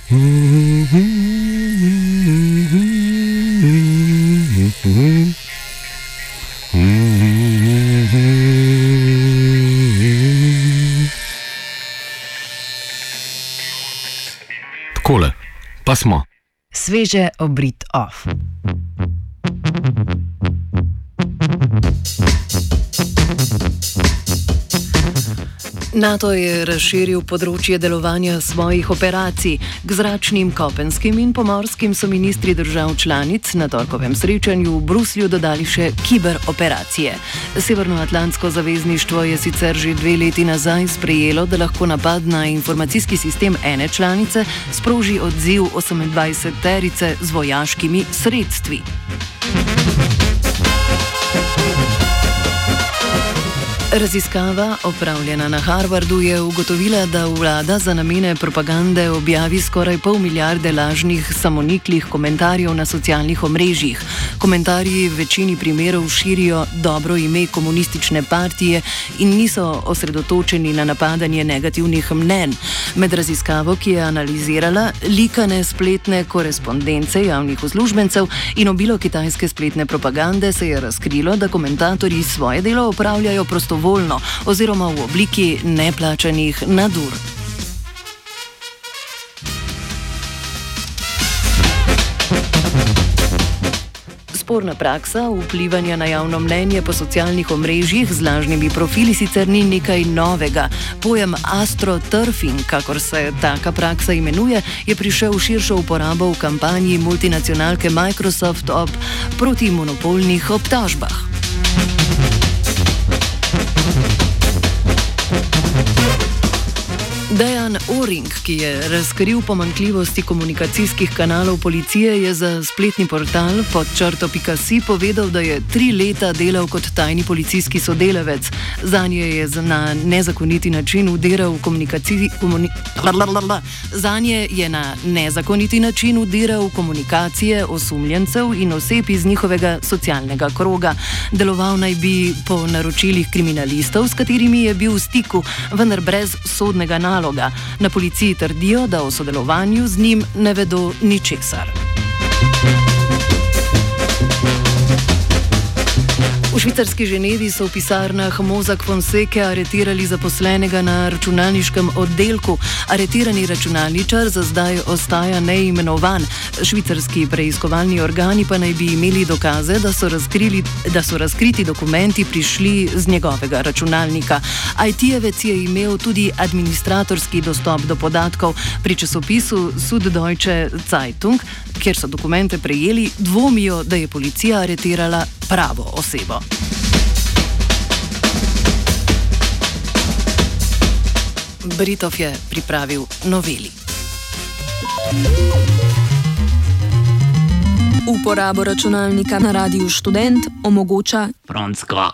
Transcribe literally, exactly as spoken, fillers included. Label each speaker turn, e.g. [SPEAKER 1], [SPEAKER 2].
[SPEAKER 1] Takole, pa smo.
[SPEAKER 2] Sveže obrit off. NATO je razširil področje delovanja svojih operacij. K zračnim, kopenskim in pomorskim so ministri držav članic na torkovem srečanju v Bruslju dodali še kiberoperacije. Severnoatlantsko zavezništvo je sicer že dve leti nazaj sprejelo, da lahko napad na informacijski sistem ene članice sproži odziv osemindvajseterice z vojaškimi sredstvi. Raziskava, opravljena na Harvardu, je ugotovila, da vlada za namene propagande objavi skoraj pol milijarde lažnih samoniklih komentarjev na socialnih omrežjih. Komentarji v večini primerov širijo dobro ime komunistične partije in niso osredotočeni na napadanje negativnih mnenj. Med raziskavo, ki je analizirala likane spletne korespondence javnih uslužbencev in obilo kitajske spletne propagande, se je razkrilo, da komentatorji svoje delo opravljajo prostovoljno oziroma v obliki neplačanih nadur. Sporna praksa vplivanja na javno mnenje po socialnih omrežjih z lažnimi profili sicer ni nekaj novega. Pojem astroturfing, kakor se taka praksa imenuje, je prišel v širšo uporabo v kampanji multinacionalke Microsoft ob protimonopolnih obtožbah. Dejan Oring, ki je razkril pomanjkljivosti komunikacijskih kanalov policije, je za spletni portal pod črto pika si povedal, da je tri leta delal kot tajni policijski sodelavec. Zanje je na nezakoniti način vdiral v komunikaciji... Komuni... Zanje je na nezakoniti način vdiral v komunikacije osumljencev in oseb iz njihovega socialnega kroga. Deloval naj bi po naročilih kriminalistov, s katerimi je bil v stiku, vendar brez sodnega naloga. Na policiji trdijo, da o sodelovanju z njim ne vedo ničesar. V švicarski Ženevi so v pisarnah Mossack Fonseca aretirali zaposlenega na računalniškem oddelku. Aretirani računalničar za zdaj ostaja neimenovan. Švicarski preiskovalni organi pa naj bi imeli dokaze, da so, razkrili, da so razkriti dokumenti prišli z njegovega računalnika. I T-jevec je imel tudi administratorski dostop do podatkov. Pri časopisu Süddeutsche Zeitung, kjer so dokumente prejeli, dvomijo, da je policija aretirala pravo osebo. Britov je pripravil noveli.
[SPEAKER 3] Uporabo računalnika na Radiu Študent omogoča
[SPEAKER 4] Francoska.